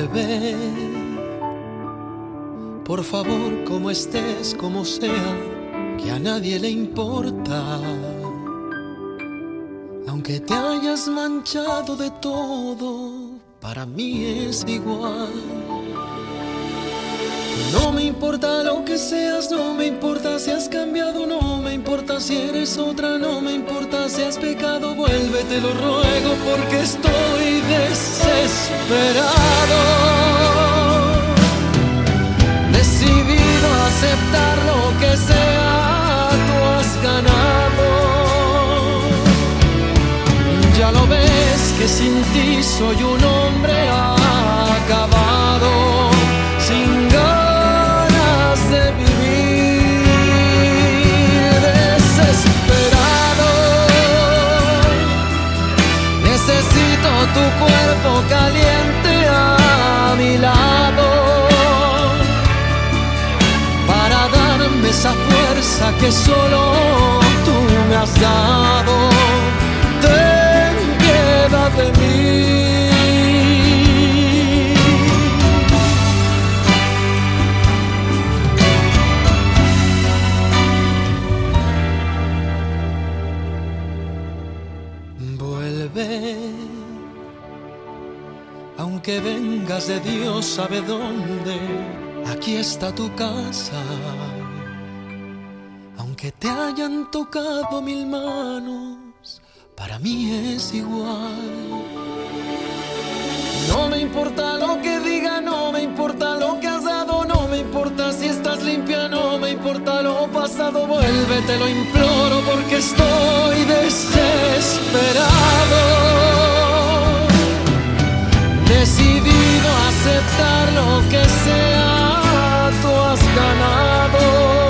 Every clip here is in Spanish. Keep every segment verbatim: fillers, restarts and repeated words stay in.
Vuelve, por favor, como estés, como sea, que a nadie le importa. Aunque te hayas manchado de todo, para mí es igual. No me importa lo que seas, no me importa si has cambiado, no me importa si eres otra, no me importa si has pecado. Vuelve, te lo ruego, porque estoy desesperado. Decidido a aceptar lo que sea, tú has ganado. Ya lo ves que sin ti soy un hombre acabado, sin ganas de vivir, desesperado. Necesito tu cuerpo caliente a mi lado, para darme esa fuerza que solo tú me has dado. Ten piedad de mí. Vuelve, aunque vengas de Dios sabe dónde, aquí está tu casa. Aunque te hayan tocado mil manos, para mí es igual. No me importa lo que diga, no me importa lo que has dado, no me importa si estás limpia, no me importa lo pasado. Vuelve, te lo imploro, porque estoy desesperado. Decidido a aceptar lo que sea, tú has ganado.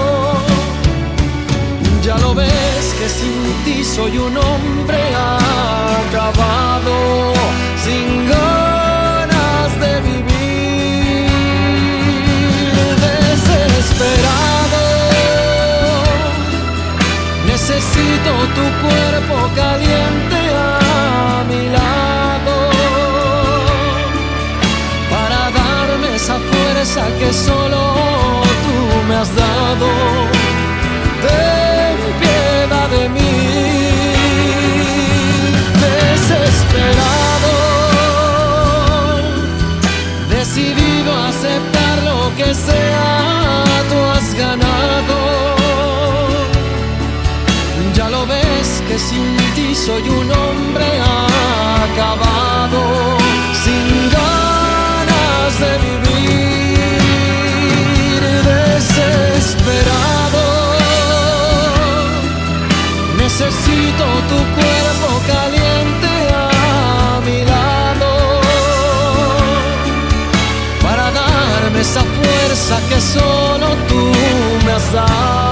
Ya lo ves que sin ti soy un hombre acabado, sin ganas de vivir, desesperado. Necesito tu cuerpo caliente a mi lado, para darme esa fuerza que solo tú me has dado. Ten piedad de mí, desesperado, decidido a aceptar lo que sea, tú has ganado. Ya lo ves que sin ti soy un hombre acabado, sin ganas de vivir, desesperado. Necesito tu cuerpo caliente a mi lado, para darme esa fuerza que solo tú me has dado.